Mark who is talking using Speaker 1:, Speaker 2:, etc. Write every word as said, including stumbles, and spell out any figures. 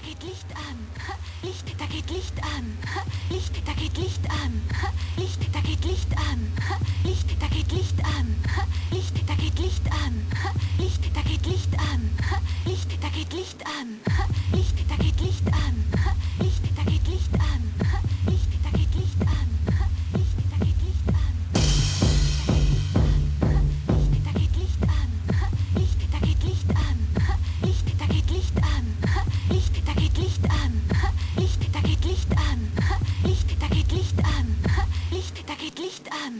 Speaker 1: geht Licht an. Licht, da geht Licht an. Licht, da geht Licht an. Licht, da geht Licht an. Licht, da geht Licht an. Licht, da geht Licht an. Licht, da geht Licht an. Licht, da geht Licht an. Licht, da geht Licht an. Licht, da geht Licht an. Licht, da geht Licht an. Licht, da geht Licht an. Licht, da geht Licht an. Licht, da geht Licht an. Licht, da geht Licht an. Licht, da geht Licht an. Licht, da geht Licht an. Licht, da geht Licht an. Licht, da geht Licht an.